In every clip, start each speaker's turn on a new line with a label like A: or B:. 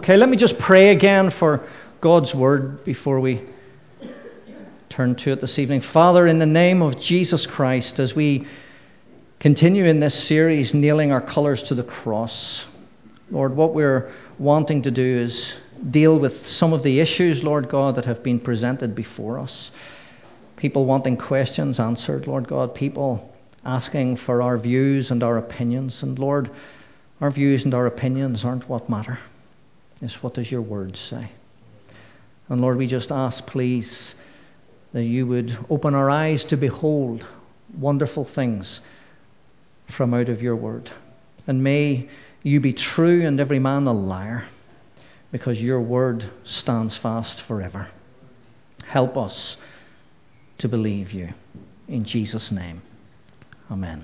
A: Okay, let me just pray again for God's Word before we turn to it this evening. Father, in the name of Jesus Christ, as we continue in this series, nailing our colours to the cross, Lord, what we're wanting to do is deal with some of the issues, Lord God, that have been presented before us. People wanting questions answered, Lord God, people asking for our views and our opinions. And Lord, our views and our opinions aren't what matter. It's what does your word say? And Lord, we just ask, please, that you would open our eyes to behold wonderful things from out of your word. And may you be true and every man a liar, because your word stands fast forever. Help us to believe you. In Jesus' name, amen.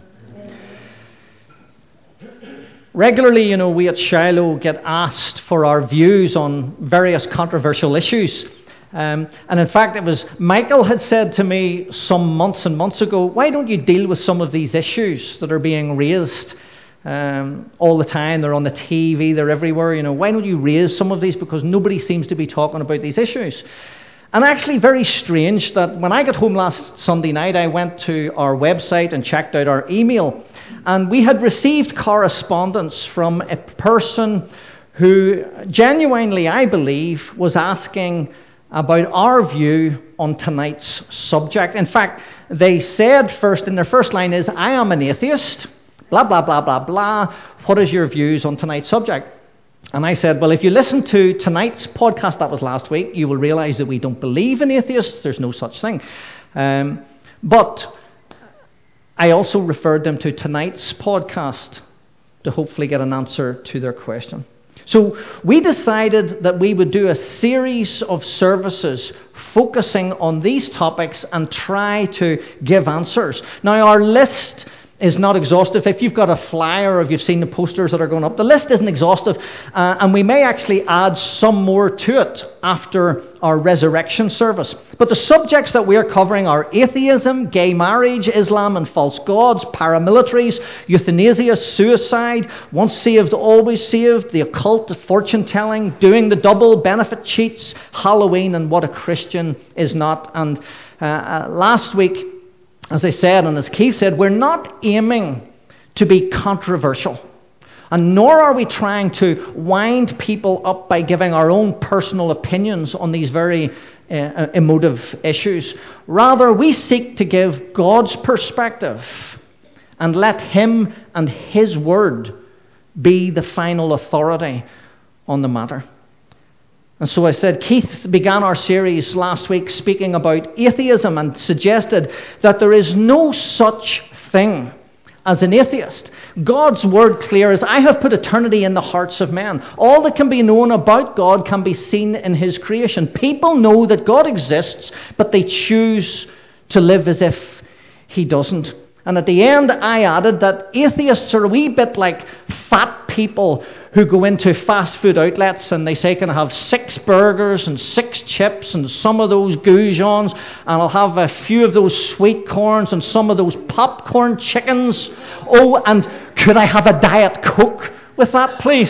A: Regularly, we at Shiloh get asked for our views on various controversial issues. And in fact, it was Michael had said to me some months and months ago, why don't you deal with some of these issues that are being raised all the time? They're on the TV, they're everywhere. Why don't you raise some of these? Because nobody seems to be talking about these issues. And actually very strange that when I got home last Sunday night, I went to our website and checked out our email. And we had received correspondence from a person who genuinely, I believe, was asking about our view on tonight's subject. In fact, they said first, in their first line is, I am an atheist, blah, blah, blah, blah, blah. What is your views on tonight's subject? And I said, well, if you listen to tonight's podcast, that was last week, you will realize that we don't believe in atheists. There's no such thing. But I also referred them to tonight's podcast to hopefully get an answer to their question. So we decided that we would do a series of services focusing on these topics and try to give answers. Now, our list is not exhaustive. If you've got a flyer or if you've seen the posters that are going up, the list isn't exhaustive, and we may actually add some more to it after our resurrection service. But the subjects that we're covering are atheism, gay marriage, Islam and false gods, paramilitaries, euthanasia, suicide, once saved, always saved, the occult, fortune telling, doing the double, benefit cheats, Halloween, and what a Christian is not. And last week, as I said, and as Keith said, we're not aiming to be controversial. And nor are we trying to wind people up by giving our own personal opinions on these very emotive issues. Rather, we seek to give God's perspective and let Him and His Word be the final authority on the matter. And so I said, Keith began our series last week speaking about atheism and suggested that there is no such thing as an atheist. God's word clear is, I have put eternity in the hearts of men. All that can be known about God can be seen in His creation. People know that God exists, but they choose to live as if He doesn't. And at the end, I added that atheists are a wee bit like fat people who go into fast food outlets and they say, can I have 6 burgers and 6 chips and some of those goujons, and I'll have a few of those sweet corns and some of those popcorn chickens. Oh, and could I have a Diet Coke with that, please?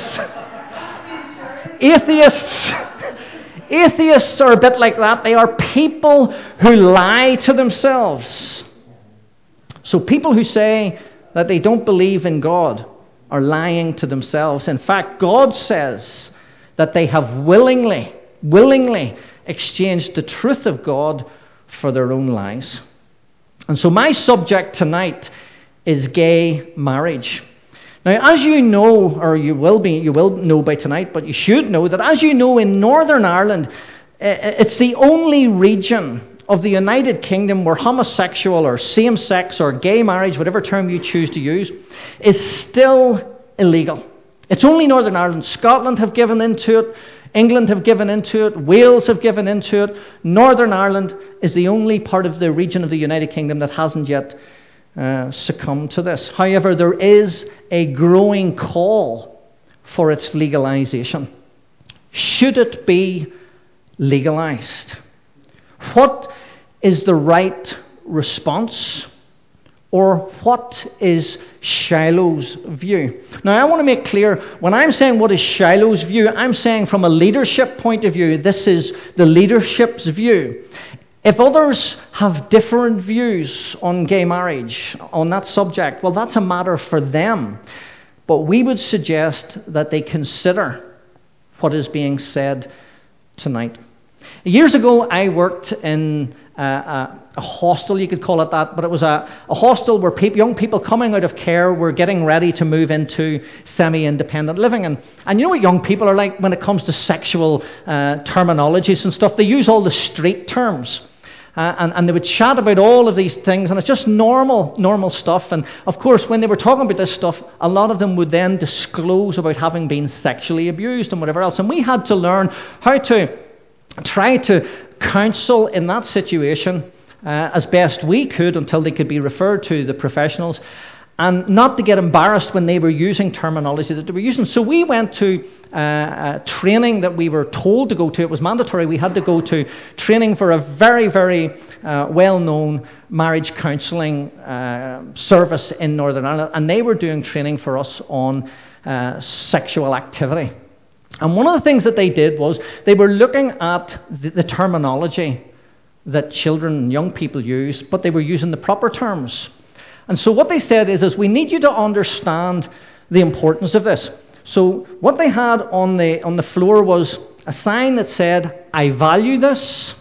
A: Atheists are a bit like that. They are people who lie to themselves. So people who say that they don't believe in God are lying to themselves. In fact, God says that they have willingly exchanged the truth of God for their own lies. And so my subject tonight is gay marriage. Now, as you know, or you will know by tonight, but you should know that, as you know, in Northern Ireland, it's the only region of the United Kingdom where homosexual or same-sex or gay marriage, whatever term you choose to use, is still illegal. It's only Northern Ireland. Scotland have given into it. England have given into it. Wales have given into it. Northern Ireland is the only part of the region of the United Kingdom that hasn't yet succumbed to this. However, there is a growing call for its legalization. Should it be legalized? What is the right response? Or what is Shiloh's view? Now, I want to make clear, when I'm saying what is Shiloh's view, I'm saying from a leadership point of view, this is the leadership's view. If others have different views on gay marriage, on that subject, well, that's a matter for them. But we would suggest that they consider what is being said tonight. Years ago, I worked in a hostel, you could call it that, but it was a hostel where young people coming out of care were getting ready to move into semi-independent living. And you know what young people are like when it comes to sexual terminologies and stuff? They use all the street terms. And they would chat about all of these things, and it's just normal stuff. And of course, when they were talking about this stuff, a lot of them would then disclose about having been sexually abused and whatever else. And we had to learn how to try to counsel in that situation as best we could until they could be referred to the professionals, and not to get embarrassed when they were using terminology that they were using. So we went to training that we were told to go to. It was mandatory. We had to go to training for a very, very well-known marriage counselling service in Northern Ireland, and they were doing training for us on sexual activity. And one of the things that they did was they were looking at the terminology that children and young people use, but they were using the proper terms. And so what they said is we need you to understand the importance of this. So what they had on the floor was a sign that said, I value this,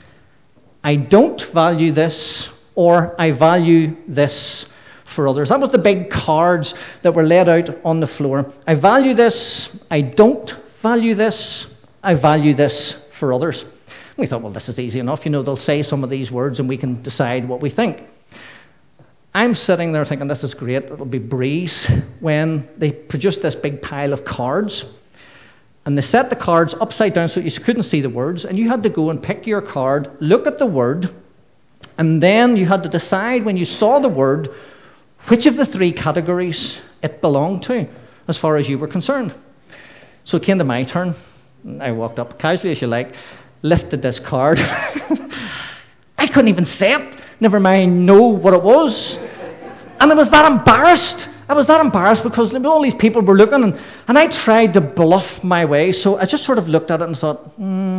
A: I don't value this, or I value this for others. That was the big cards that were laid out on the floor. I value this, I don't value this, I value this for others. We thought, well, this is easy enough. They'll say some of these words and we can decide what we think. I'm sitting there thinking, this is great, it'll be breeze, when they produced this big pile of cards, and they set the cards upside down so you couldn't see the words, and you had to go and pick your card, look at the word, and then you had to decide when you saw the word which of the three categories it belonged to, as far as you were concerned. So it came to my turn. I walked up, casually as you like, lifted this card. I couldn't even say it, never mind know what it was. And I was that embarrassed. I was that embarrassed because all these people were looking, and I tried to bluff my way. So I just sort of looked at it and thought,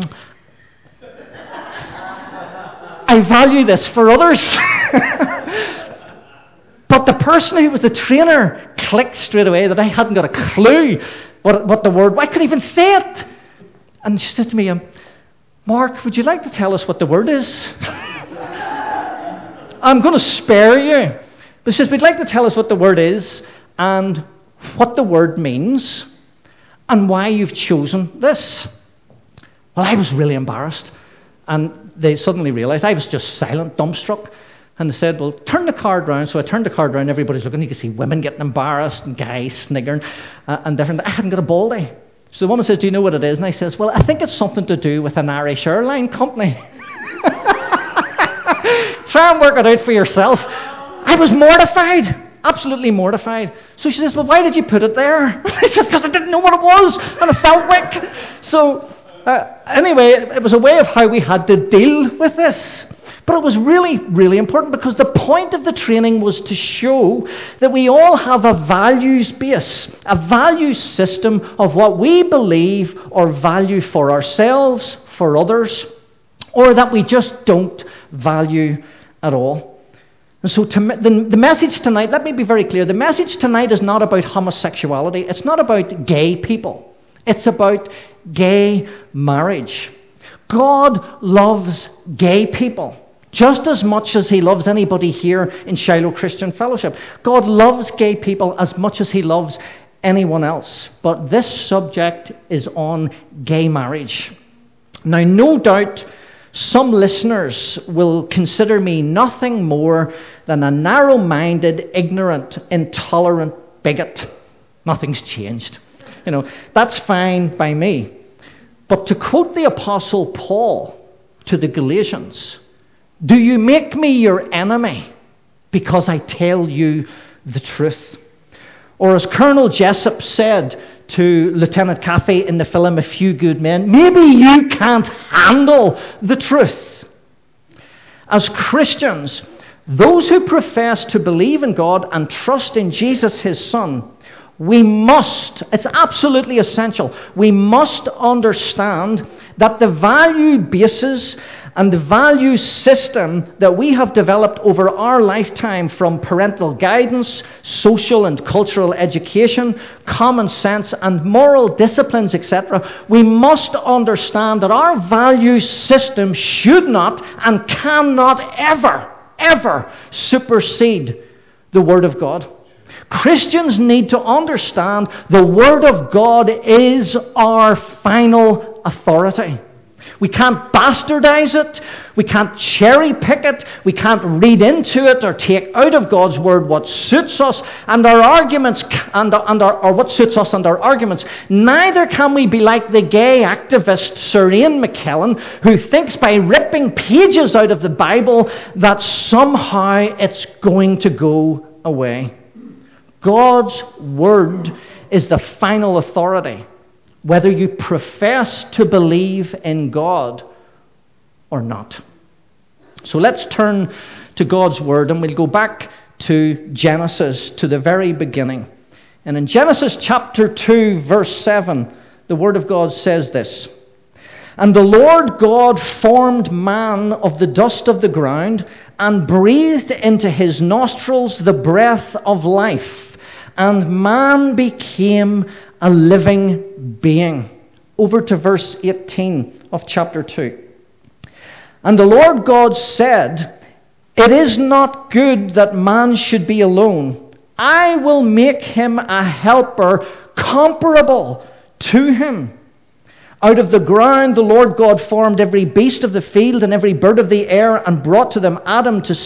A: I value this for others. But the person who was the trainer clicked straight away that I hadn't got a clue what the word, I couldn't even say it. And she said to me, Mark, would you like to tell us what the word is? I'm going to spare you. But she says, we'd like to tell us what the word is and what the word means and why you've chosen this. Well, I was really embarrassed. And they suddenly realised I was just silent, dumbstruck. And they said, well, turn the card round. So I turned the card round, everybody's looking. You could see women getting embarrassed and guys sniggering and different. I hadn't got a baldy. So the woman says, do you know what it is? And I says, well, I think it's something to do with an Irish airline company. Try and work it out for yourself. I was mortified, absolutely mortified. So she says, well, why did you put it there? I said, because I didn't know what it was, and I felt weak. So anyway, it was a way of how we had to deal with this. But it was really, really important because the point of the training was to show that we all have a values base, a values system of what we believe or value for ourselves, for others, or that we just don't value at all. And so the message tonight, let me be very clear, the message tonight is not about homosexuality. It's not about gay people. It's about gay marriage. God loves gay people just as much as he loves anybody here in Shiloh Christian Fellowship. God loves gay people as much as he loves anyone else. But this subject is on gay marriage. Now, no doubt some listeners will consider me nothing more than a narrow-minded, ignorant, intolerant bigot. Nothing's changed. That's fine by me. But to quote the Apostle Paul to the Galatians, do you make me your enemy because I tell you the truth? Or as Colonel Jessup said to Lieutenant Caffey in the film A Few Good Men, maybe you can't handle the truth. As Christians, Those who profess to believe in God and trust in Jesus, his Son, we must, it's absolutely essential, we must understand that the value basis and the value system that we have developed over our lifetime, from parental guidance, social and cultural education, common sense and moral disciplines, etc., we must understand that our value system should not and cannot ever supersede the Word of God. Christians need to understand the Word of God is our final authority. We can't bastardize it. We can't cherry pick it. We can't read into it or take out of God's Word what suits us and our arguments, or what suits us and our arguments. Neither can we be like the gay activist Sir Ian McKellen, who thinks by ripping pages out of the Bible that somehow it's going to go away. God's Word is the final authority, whether you profess to believe in God or not. So let's turn to God's Word, and we'll go back to Genesis, to the very beginning. And in Genesis chapter 2, verse 7, the Word of God says this: "And the Lord God formed man of the dust of the ground, and breathed into his nostrils the breath of life, and man became a living being." Over to verse 18 of chapter 2. "And the Lord God said, It is not good that man should be alone. I will make him a helper comparable to him. Out of the ground the Lord God formed every beast of the field and every bird of the air, and brought them to Adam to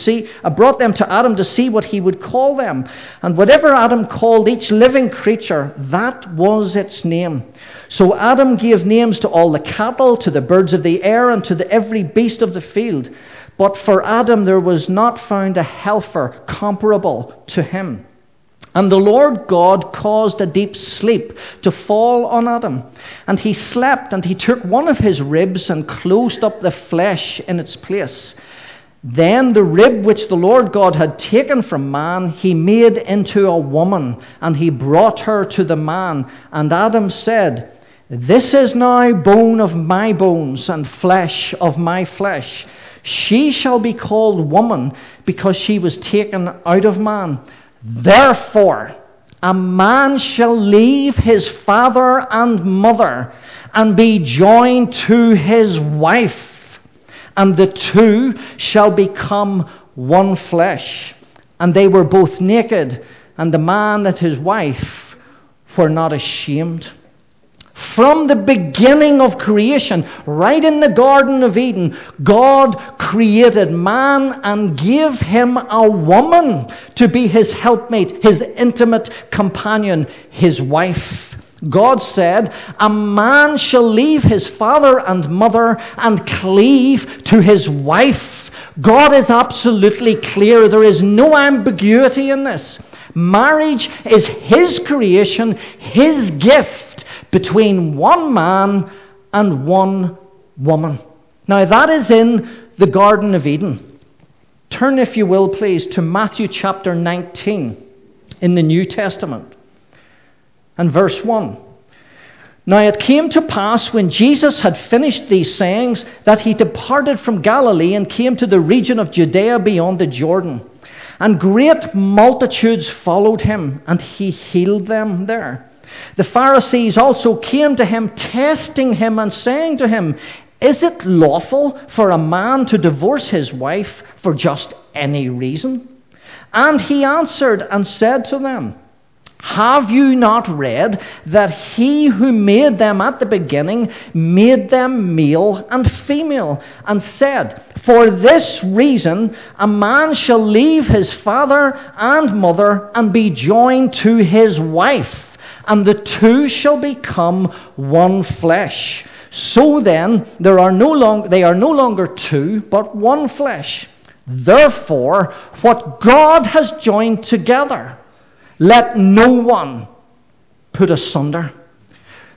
A: see what he would call them. And whatever Adam called each living creature, that was its name. So Adam gave names to all the cattle, to the birds of the air, and to every beast of the field. But for Adam there was not found a helper comparable to him. And the Lord God caused a deep sleep to fall on Adam. And he slept, and he took one of his ribs and closed up the flesh in its place. Then the rib which the Lord God had taken from man, he made into a woman, and he brought her to the man. And Adam said, This is now bone of my bones and flesh of my flesh. She shall be called woman, because she was taken out of man. Therefore, a man shall leave his father and mother and be joined to his wife, and the two shall become one flesh. And they were both naked, and the man and his wife were not ashamed." From the beginning of creation, right in the Garden of Eden, God created man and gave him a woman to be his helpmate, his intimate companion, his wife. God said, "A man shall leave his father and mother and cleave to his wife." God is absolutely clear. There is no ambiguity in this. Marriage is his creation, his gift, between one man and one woman. Now that is in the Garden of Eden. Turn, if you will, please, to Matthew chapter 19 in the New Testament and verse 1. "Now it came to pass, when Jesus had finished these sayings, that he departed from Galilee and came to the region of Judea beyond the Jordan. And great multitudes followed him, and he healed them there. The Pharisees also came to him, testing him and saying to him, Is it lawful for a man to divorce his wife for just any reason? And he answered and said to them, Have you not read that he who made them at the beginning made them male and female, and said, For this reason a man shall leave his father and mother and be joined to his wife, and the two shall become one flesh. So then they are no longer two, but one flesh. Therefore, what God has joined together, let no one put asunder."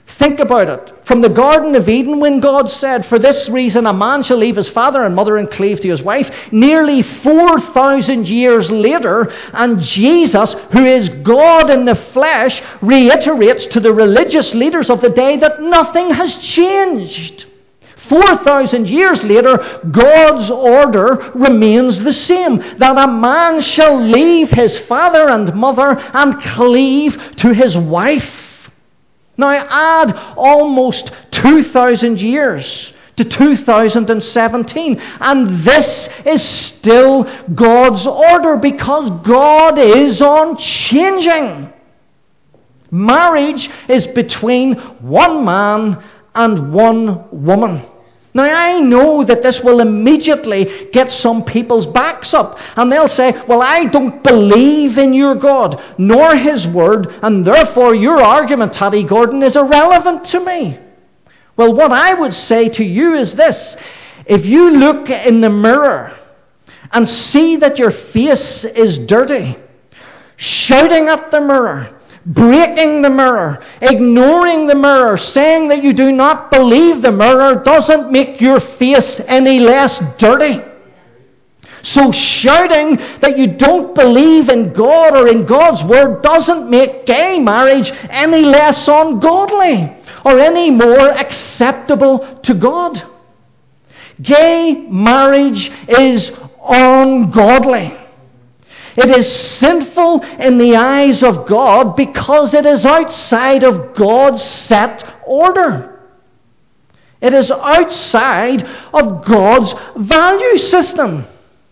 A: Think about it. From the Garden of Eden, when God said, "For this reason a man shall leave his father and mother and cleave to his wife," nearly 4,000 years later, and Jesus, who is God in the flesh, reiterates to the religious leaders of the day that nothing has changed. 4,000 years later, God's order remains the same, that a man shall leave his father and mother and cleave to his wife. Now add almost 2,000 years to 2017, and this is still God's order because God is unchanging. Marriage is between one man and one woman. Now I know that this will immediately get some people's backs up, and they'll say, "Well, I don't believe in your God, nor his word, and therefore your argument, Taddy Gordon, is irrelevant to me." Well, what I would say to you is this: if you look in the mirror and see that your face is dirty, shouting at the mirror, breaking the mirror, ignoring the mirror, saying that you do not believe the mirror doesn't make your face any less dirty. So shouting that you don't believe in God or in God's word doesn't make gay marriage any less ungodly or any more acceptable to God. Gay marriage is ungodly. It is sinful in the eyes of God because it is outside of God's set order. It is outside of God's value system.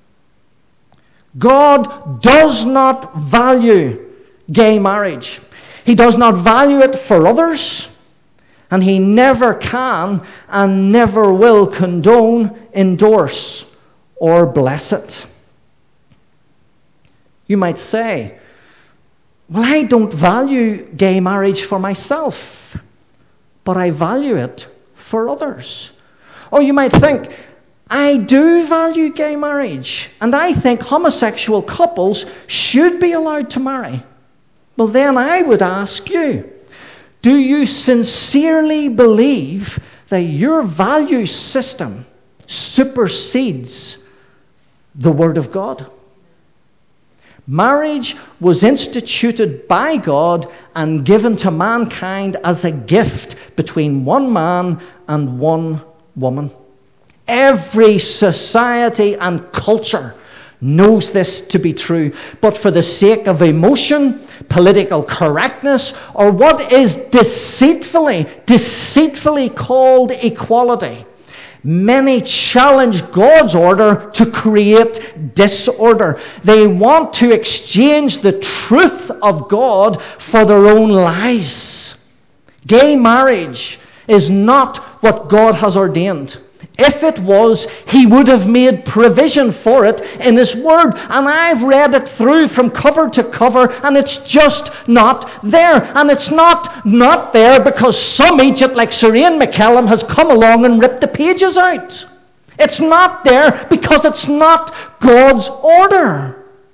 A: God does not value gay marriage. He does not value it for others, and he never can and never will condone, endorse, or bless it. You might say, "Well, I don't value gay marriage for myself, but I value it for others." Or you might think, "I do value gay marriage, and I think homosexual couples should be allowed to marry." Well, then I would ask you, do you sincerely believe that your value system supersedes the Word of God? Marriage was instituted by God and given to mankind as a gift between one man and one woman. Every society and culture knows this to be true, but for the sake of emotion, political correctness, or what is deceitfully called equality, many challenge God's order to create disorder. They want to exchange the truth of God for their own lies. Gay marriage is not what God has ordained. If it was, he would have made provision for it in his word. And I've read it through from cover to cover, and it's just not there. And it's not there because some Egypt like Sir Ian McKellum has come along and ripped the pages out. It's not there because it's not God's order.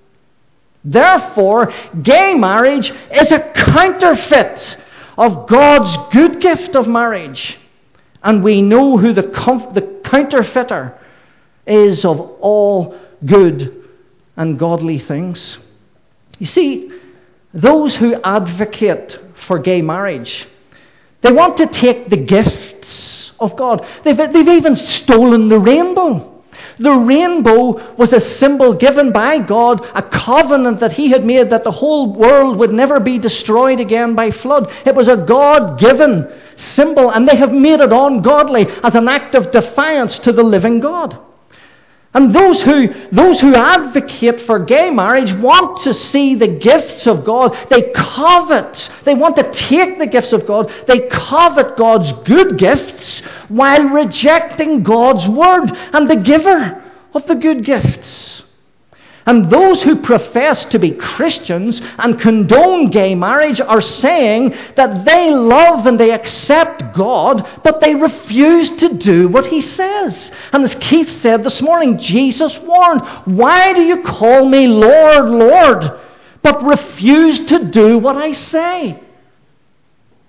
A: Therefore, gay marriage is a counterfeit of God's good gift of marriage. And we know who the counterfeiter is of all good and godly things. You see, those who advocate for gay marriage, they want to take the gifts of God. They've even stolen the rainbow. The rainbow was a symbol given by God, a covenant that he had made that the whole world would never be destroyed again by flood. It was a God-given symbol, and they have made it ungodly as an act of defiance to the living God. And those who advocate for gay marriage want to see the gifts of God. They covet. They want to take the gifts of God. They covet God's good gifts while rejecting God's word and the giver of the good gifts. And those who profess to be Christians and condone gay marriage are saying that they love and they accept God, but they refuse to do what he says. And as Keith said this morning, Jesus warned, "Why do you call me Lord, Lord, but refuse to do what I say?"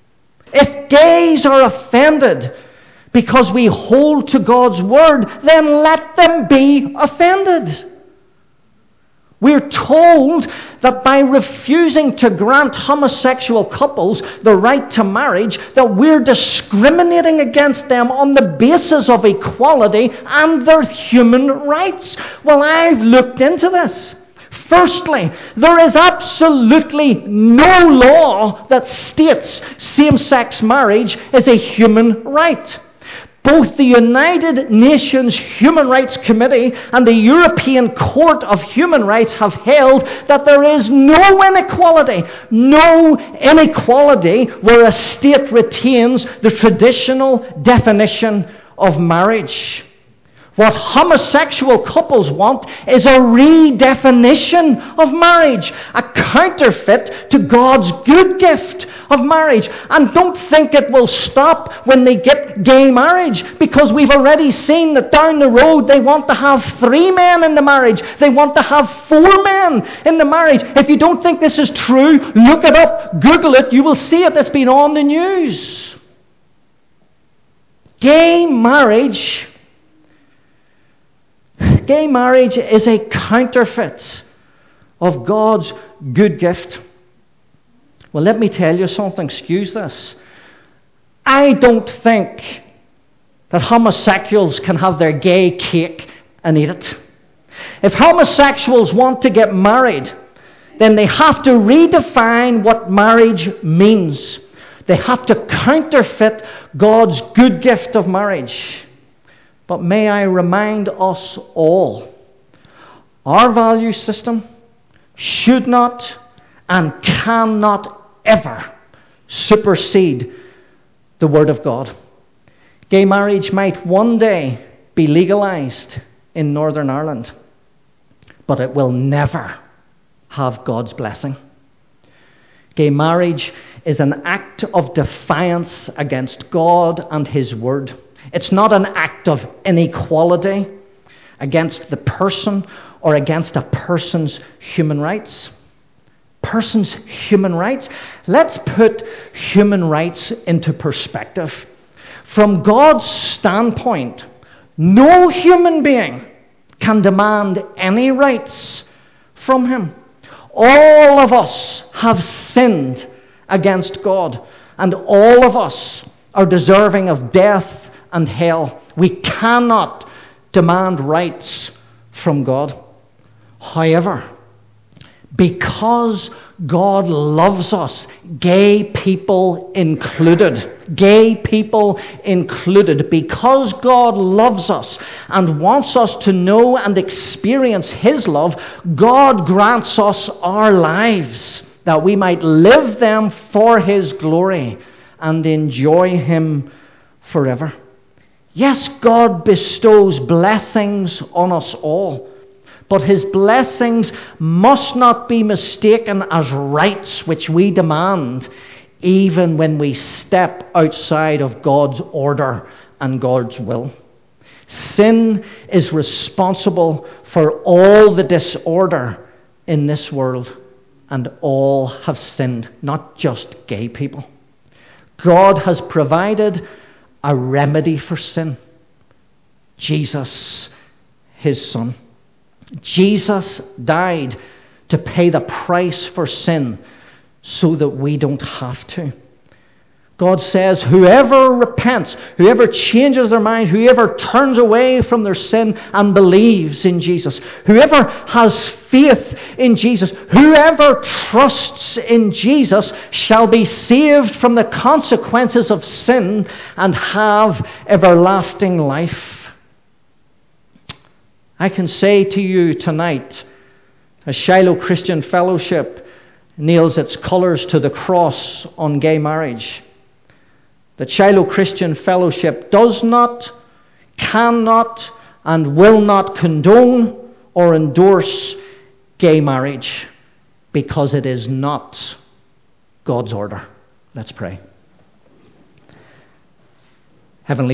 A: If gays are offended because we hold to God's word, then let them be offended. We're told that by refusing to grant homosexual couples the right to marriage, that we're discriminating against them on the basis of equality and their human rights. Well, I've looked into this. Firstly, there is absolutely no law that states same-sex marriage is a human right. Both the United Nations Human Rights Committee and the European Court of Human Rights have held that there is no inequality where a state retains the traditional definition of marriage. What homosexual couples want is a redefinition of marriage, a counterfeit to God's good gift of marriage. And don't think it will stop when they get gay marriage, because we've already seen that down the road they want to have 3 men in the marriage. They want to have 4 men in the marriage. If you don't think this is true, look it up, Google it, you will see it. It's been on the news. Gay marriage is a counterfeit of God's good gift. Well, let me tell you something. Excuse this. I don't think that homosexuals can have their gay cake and eat it. If homosexuals want to get married, then they have to redefine what marriage means. They have to counterfeit God's good gift of marriage. But may I remind us all, our value system should not and cannot ever supersede the Word of God. Gay marriage might one day be legalized in Northern Ireland, but it will never have God's blessing. Gay marriage is an act of defiance against God and His Word. It's not an act of inequality against the person or against a person's human rights. Person's human rights. Let's put human rights into perspective. From God's standpoint, no human being can demand any rights from Him. All of us have sinned against God, and all of us are deserving of death and hell. We cannot demand rights from God. However, because God loves us, gay people included, because God loves us and wants us to know and experience His love, God grants us our lives that we might live them for His glory and enjoy Him forever. Yes, God bestows blessings on us all, but His blessings must not be mistaken as rights which we demand, even when we step outside of God's order and God's will. Sin is responsible for all the disorder in this world, and all have sinned, not just gay people. God has provided a remedy for sin. Jesus, His Son. Jesus died to pay the price for sin so that we don't have to. God says whoever repents, whoever changes their mind, whoever turns away from their sin and believes in Jesus, whoever has faith in Jesus, whoever trusts in Jesus shall be saved from the consequences of sin and have everlasting life. I can say to you tonight, as Shiloh Christian Fellowship nails its colours to the cross on gay marriage, that Shiloh Christian Fellowship does not, cannot, and will not condone or endorse gay marriage, because it is not God's order. Let's pray. Heavenly